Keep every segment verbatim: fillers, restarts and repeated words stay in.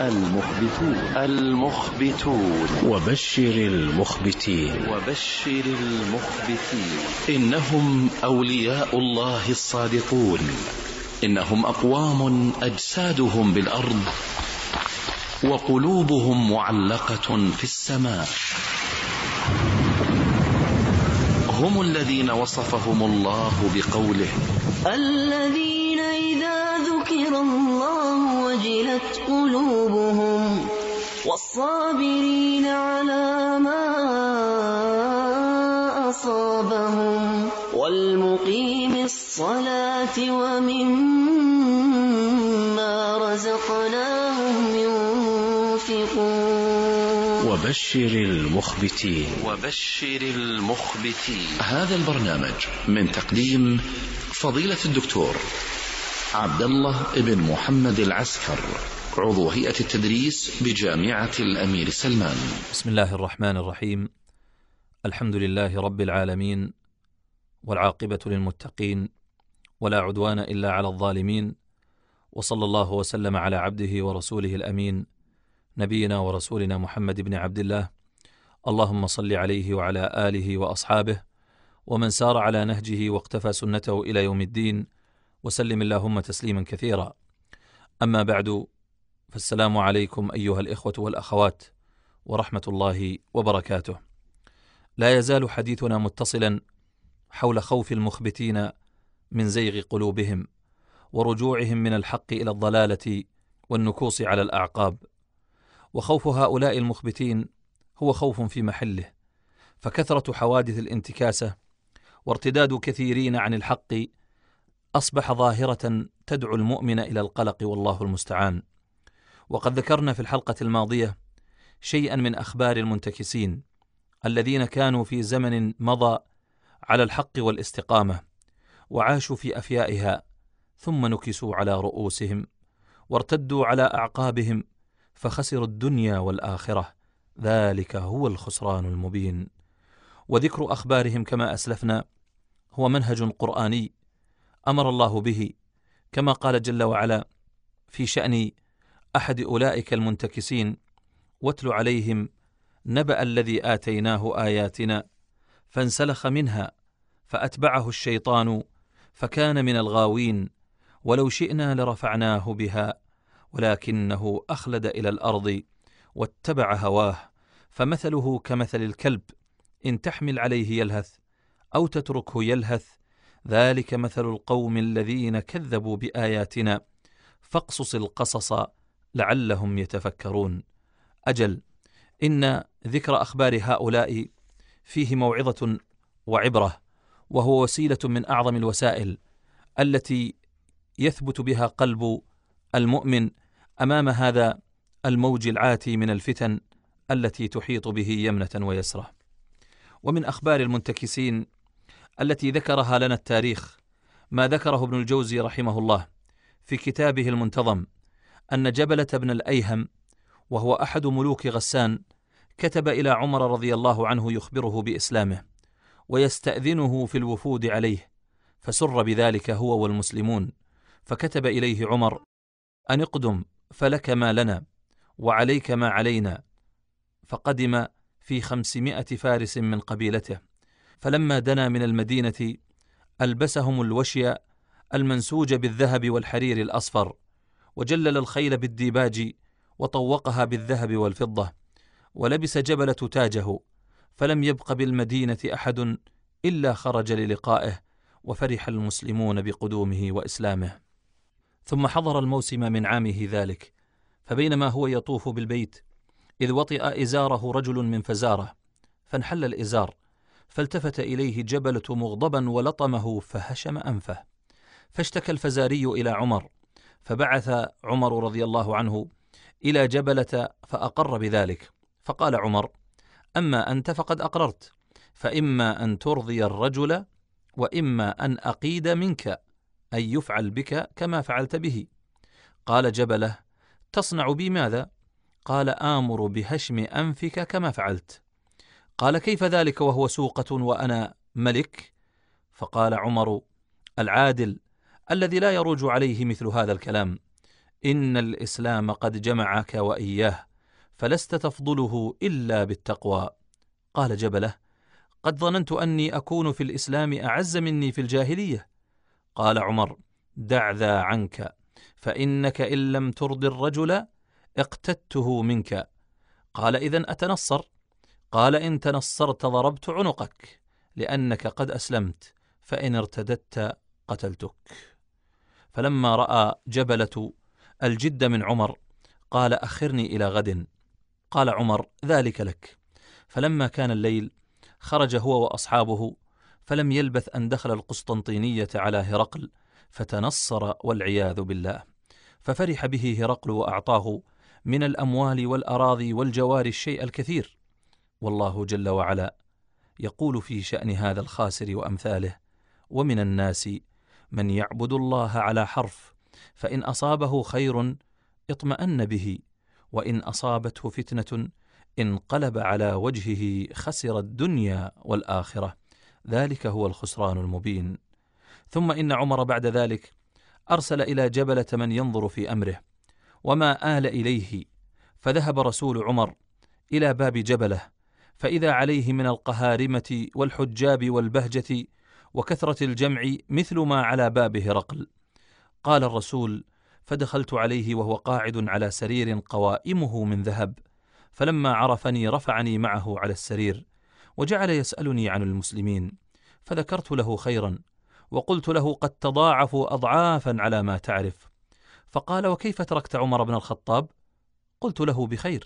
المخبتون المخبتون وبشر المخبتين وبشر المخبتين إنهم أولياء الله الصادقون، إنهم أقوام أجسادهم بالأرض وقلوبهم معلقة في السماء. هم الذين وصفهم الله بقوله: الذين إذا ذكر الله وجلت قلوبهم والصابرين على ما أصابهم والمقيم الصلاة ومما رزقناهم ينفقون. وبشر المخبتين وبشر المخبتين. هذا البرنامج من تقديم فضيلة الدكتور عبد الله بن محمد العسكر، عضو هيئة التدريس بجامعة الأمير سلمان. بسم الله الرحمن الرحيم. الحمد لله رب العالمين، والعاقبة للمتقين، ولا عدوان إلا على الظالمين، وصلى الله وسلم على عبده ورسوله الأمين نبينا ورسولنا محمد بن عبد الله. اللهم صل عليه وعلى آله وأصحابه ومن سار على نهجه واقتفى سنته إلى يوم الدين، وسلم اللهم تسليما كثيرا. أما بعد، فالسلام عليكم أيها الإخوة والأخوات ورحمة الله وبركاته. لا يزال حديثنا متصلا حول خوف المخبتين من زيغ قلوبهم ورجوعهم من الحق إلى الضلالة والنكوص على الأعقاب. وخوف هؤلاء المخبتين هو خوف في محله، فكثرة حوادث الانتكاسة وارتداد كثيرين عن الحق أصبح ظاهرة تدعو المؤمن إلى القلق، والله المستعان. وقد ذكرنا في الحلقة الماضية شيئا من أخبار المنتكسين الذين كانوا في زمن مضى على الحق والاستقامة وعاشوا في أفيائها، ثم نكسوا على رؤوسهم وارتدوا على أعقابهم فخسروا الدنيا والآخرة، ذلك هو الخسران المبين. وذكر أخبارهم كما أسلفنا هو منهج قرآني أمر الله به، كما قال جل وعلا في شأن أحد أولئك المنتكسين: واتل عليهم نبأ الذي آتيناه آياتنا فانسلخ منها فأتبعه الشيطان فكان من الغاوين ولو شئنا لرفعناه بها ولكنه أخلد إلى الأرض واتبع هواه فمثله كمثل الكلب إن تحمل عليه يلهث أو تتركه يلهث، ذلك مثل القوم الذين كذبوا بآياتنا فاقصص القصص لعلهم يتفكرون. أجل، إن ذكر أخبار هؤلاء فيه موعظة وعبرة، وهو وسيلة من أعظم الوسائل التي يثبت بها قلب المؤمن أمام هذا الموج العاتي من الفتن التي تحيط به يمنة ويسرة. ومن أخبار المنتكسين التي ذكرها لنا التاريخ ما ذكره ابن الجوزي رحمه الله في كتابه المنتظم، أن جبلة بن الأيهم وهو أحد ملوك غسان كتب إلى عمر رضي الله عنه يخبره بإسلامه ويستأذنه في الوفود عليه، فسر بذلك هو والمسلمون، فكتب إليه عمر: أن اقدم فلك ما لنا وعليك ما علينا. فقدم في خمسمائة فارس من قبيلته، فلما دنا من المدينة ألبسهم الوشي المنسوج بالذهب والحرير الأصفر، وجلل الخيل بالديباج وطوقها بالذهب والفضة، ولبس جبلة تاجه، فلم يبق بالمدينة أحد إلا خرج للقائه، وفرح المسلمون بقدومه وإسلامه. ثم حضر الموسم من عامه ذلك، فبينما هو يطوف بالبيت إذ وطئ إزاره رجل من فزارة، فانحل الإزار، فالتفت إليه جبلة مغضبا ولطمه فهشم أنفه، فاشتكى الفزاري إلى عمر، فبعث عمر رضي الله عنه إلى جبلة فأقر بذلك. فقال عمر: أما أنت فقد أقررت، فإما أن ترضي الرجل وإما أن أقيد منك، أن يفعل بك كما فعلت به. قال جبلة: تصنع بي ماذا؟ قال: آمر بهشم أنفك كما فعلت. قال: كيف ذلك وهو سوقة وأنا ملك؟ فقال عمر العادل الذي لا يروج عليه مثل هذا الكلام: إن الإسلام قد جمعك وإياه، فلست تفضله إلا بالتقوى. قال جبلة: قد ظننت أني أكون في الإسلام أعز مني في الجاهلية. قال عمر: دع ذا عنك، فإنك إن لم ترض الرجل اقتدته منك. قال: إذن أتنصر؟ قال: إن تنصرت ضربت عنقك، لأنك قد أسلمت، فإن ارتدت قتلتك. فلما رأى جبلة الجد من عمر قال: أخرني إلى غد. قال عمر: ذلك لك. فلما كان الليل خرج هو وأصحابه، فلم يلبث أن دخل القسطنطينية على هرقل فتنصر والعياذ بالله، ففرح به هرقل وأعطاه من الأموال والأراضي والجوار الشيء الكثير. والله جل وعلا يقول في شأن هذا الخاسر وأمثاله: ومن الناس من يعبد الله على حرف، فإن أصابه خير اطمأن به، وإن أصابته فتنة انقلب على وجهه خسر الدنيا والآخرة، ذلك هو الخسران المبين. ثم إن عمر بعد ذلك أرسل إلى جبلة من ينظر في أمره، وما آل إليه، فذهب رسول عمر إلى باب جبلة، فإذا عليه من القهارمة والحجاب والبهجة وكثرة الجمع مثل ما على باب هرقل. قال الرسول: فدخلت عليه وهو قاعد على سرير قوائمه من ذهب، فلما عرفني رفعني معه على السرير، وجعل يسألني عن المسلمين، فذكرت له خيرا، وقلت له: قد تضاعفوا أضعافا على ما تعرف. فقال: وكيف تركت عمر بن الخطاب؟ قلت له: بخير.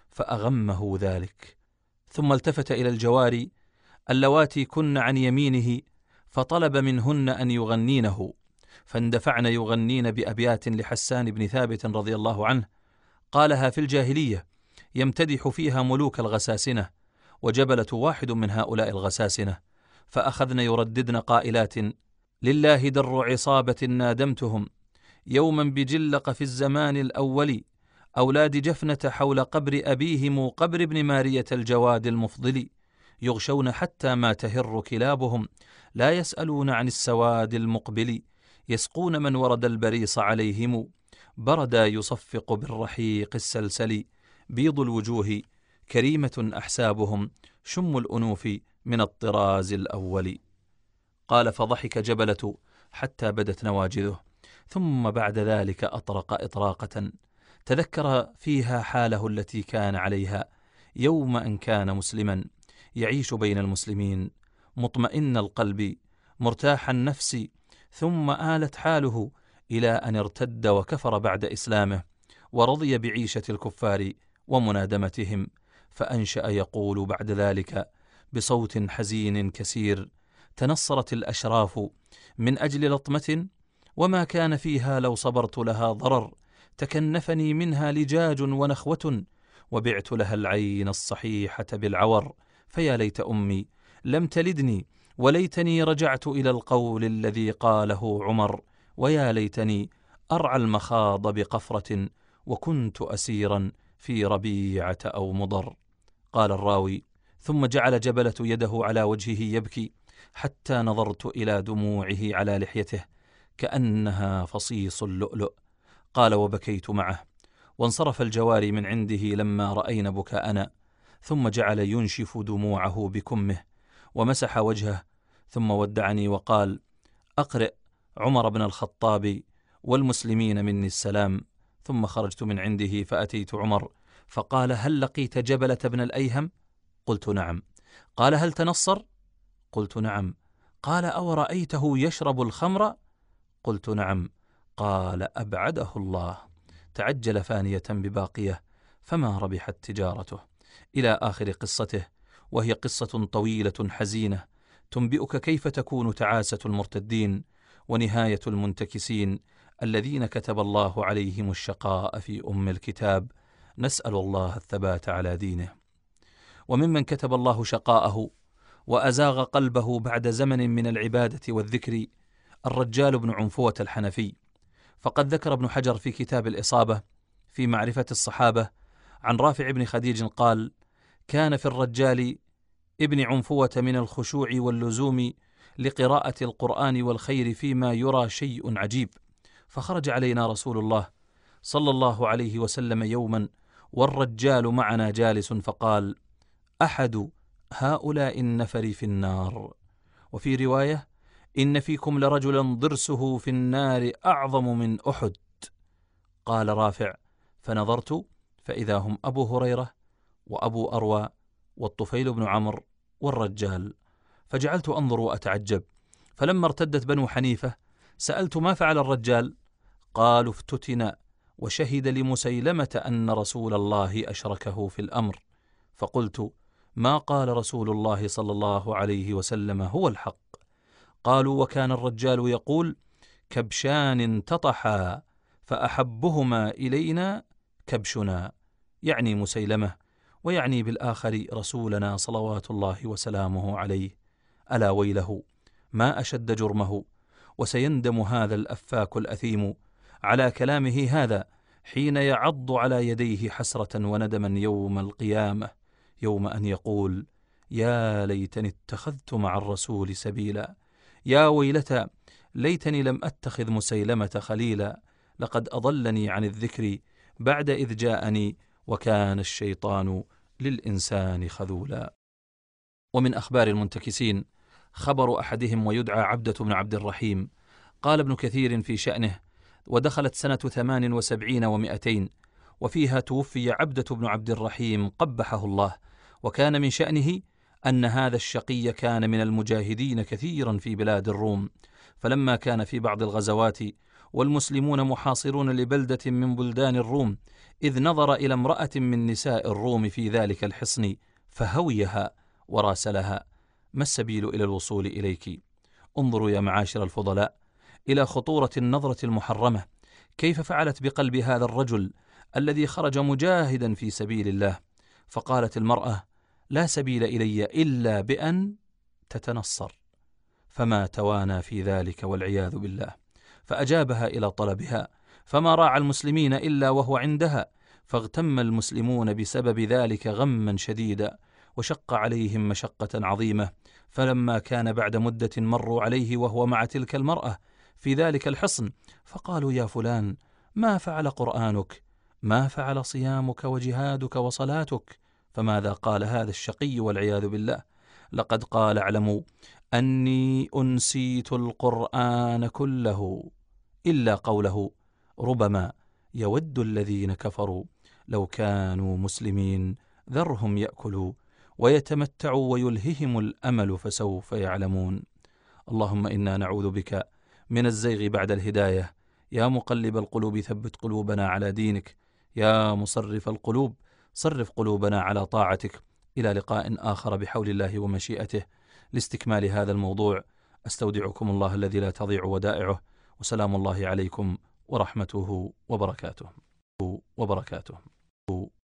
فأغمه ذلك، ثم التفت إلى الجواري اللواتي كن عن يمينه، فطلب منهن أن يغنينه، فاندفعن يغنين بأبيات لحسان بن ثابت رضي الله عنه قالها في الجاهلية يمتدح فيها ملوك الغساسنة، وجبلة واحد من هؤلاء الغساسنة، فأخذن يرددن قائلات: لله در عصابة نادمتهم يوما بجلق في الزمان الأول، أولاد جفنة حول قبر أبيهم قبر ابن مارية الجواد المفضل، يغشون حتى ما تهر كلابهم، لا يسألون عن السواد المقبل، يسقون من ورد البريص عليهم، بردا يصفق بالرحيق السلسل، بيض الوجوه كريمة أحسابهم، شم الأنوف من الطراز الأول. قال: فضحك جبلة حتى بدت نواجذه، ثم بعد ذلك أطرق إطراقة تذكر فيها حاله التي كان عليها يوم أن كان مسلما يعيش بين المسلمين، مطمئن القلب مرتاح النفس، ثم آلت حاله إلى أن ارتد وكفر بعد إسلامه، ورضي بعيشة الكفار ومنادمتهم، فأنشأ يقول بعد ذلك بصوت حزين كسير: تنصرت الأشراف من أجل لطمة، وما كان فيها لو صبرت لها ضرر، تكنفني منها لجاج ونخوة، وبعت لها العين الصحيحة بالعور، فيا ليت أمي لم تلدني، وليتني رجعت إلى القول الذي قاله عمر، ويا ليتني أرعى المخاض بقفرة، وكنت أسيرا في ربيعة أو مضر. قال الراوي: ثم جعل جبلة يده على وجهه يبكي، حتى نظرت إلى دموعه على لحيته كأنها فصيص اللؤلؤ. قال: وبكيت معه، وانصرف الجواري من عنده لما رأينا بكاءنا، ثم جعل ينشف دموعه بكمه ومسح وجهه، ثم ودعني وقال: أقرئ عمر بن الخطاب والمسلمين مني السلام. ثم خرجت من عنده فأتيت عمر، فقال: هل لقيت جبلة بن الأيهم؟ قلت: نعم. قال: هل تنصر؟ قلت: نعم. قال: أو رأيته يشرب الخمر؟ قلت: نعم. قال: أبعده الله، تعجل فانية بباقية، فما ربحت تجارته، إلى آخر قصته، وهي قصة طويلة حزينة تنبئك كيف تكون تعاسة المرتدين ونهاية المنتكسين الذين كتب الله عليهم الشقاء في أم الكتاب. نسأل الله الثبات على دينه. وممن كتب الله شقاءه وأزاغ قلبه بعد زمن من العبادة والذكر الرجال بن عنفوة الحنفي، فقد ذكر ابن حجر في كتاب الإصابة في معرفة الصحابة عن رافع بن خديج قال: كان في الرجال ابن عنفوة من الخشوع واللزوم لقراءة القرآن والخير فيما يرى شيء عجيب، فخرج علينا رسول الله صلى الله عليه وسلم يوما والرجال معنا جالس فقال: أحد هؤلاء النفر في النار. وفي رواية: إن فيكم لرجلا ضرسه في النار أعظم من أحد. قال رافع: فنظرت فإذا هم أبو هريرة وأبو أروى والطفيل بن عمرو والرجال، فجعلت أنظر وأتعجب. فلما ارتدت بنو حنيفة سألت: ما فعل الرجال؟ قالوا: افتتن وشهد لمسيلمة أن رسول الله أشركه في الأمر. فقلت: ما قال رسول الله صلى الله عليه وسلم هو الحق. قالوا: وكان الرجال يقول: كبشان انتطحا فأحبهما إلينا كبشنا، يعني مسيلمة، ويعني بالآخر رسولنا صلوات الله وسلامه عليه. ألا ويله ما أشد جرمه، وسيندم هذا الأفاك الأثيم على كلامه هذا حين يعض على يديه حسرة وندما يوم القيامة، يوم أن يقول: يا ليتني اتخذت مع الرسول سبيلا، يا ويلتى ليتني لم أتخذ مسيلمة خليلا، لقد أضلني عن الذكر بعد إذ جاءني وكان الشيطان للإنسان خذولا. ومن أخبار المنتكسين خبر أحدهم ويدعى عبدة بن عبد الرحيم. قال ابن كثير في شأنه: ودخلت سنة ثمان وسبعين ومئتين، وفيها توفي عبدة بن عبد الرحيم قبحه الله. وكان من شأنه أن هذا الشقي كان من المجاهدين كثيرا في بلاد الروم، فلما كان في بعض الغزوات والمسلمون محاصرون لبلدة من بلدان الروم، إذ نظر إلى امرأة من نساء الروم في ذلك الحصن فهويها وراسلها: ما السبيل إلى الوصول إليك؟ انظروا يا معاشر الفضلاء إلى خطورة النظرة المحرمة، كيف فعلت بقلب هذا الرجل الذي خرج مجاهدا في سبيل الله. فقالت المرأة: لا سبيل إلي إلا بأن تتنصر، فما توانى في ذلك والعياذ بالله، فأجابها إلى طلبها، فما راعى المسلمين إلا وهو عندها، فاغتم المسلمون بسبب ذلك غما شديدا، وشق عليهم مشقة عظيمة. فلما كان بعد مدة مروا عليه وهو مع تلك المرأة في ذلك الحصن، فقالوا: يا فلان، ما فعل قرآنك؟ ما فعل صيامك وجهادك وصلاتك؟ فماذا قال هذا الشقي والعياذ بالله؟ لقد قال: اعلموا أني أنسيت القرآن كله إلا قوله: ربما يود الذين كفروا لو كانوا مسلمين ذرهم يأكلوا ويتمتعوا ويلههم الأمل فسوف يعلمون. اللهم إنا نعوذ بك من الزيغ بعد الهداية. يا مقلب القلوب ثبت قلوبنا على دينك، يا مصرف القلوب صرف قلوبنا على طاعتك. إلى لقاء آخر بحول الله ومشيئته. لاستكمال هذا الموضوع أستودعكم الله الذي لا تضيع ودائعه، وسلام الله عليكم ورحمته وبركاته وبركاته.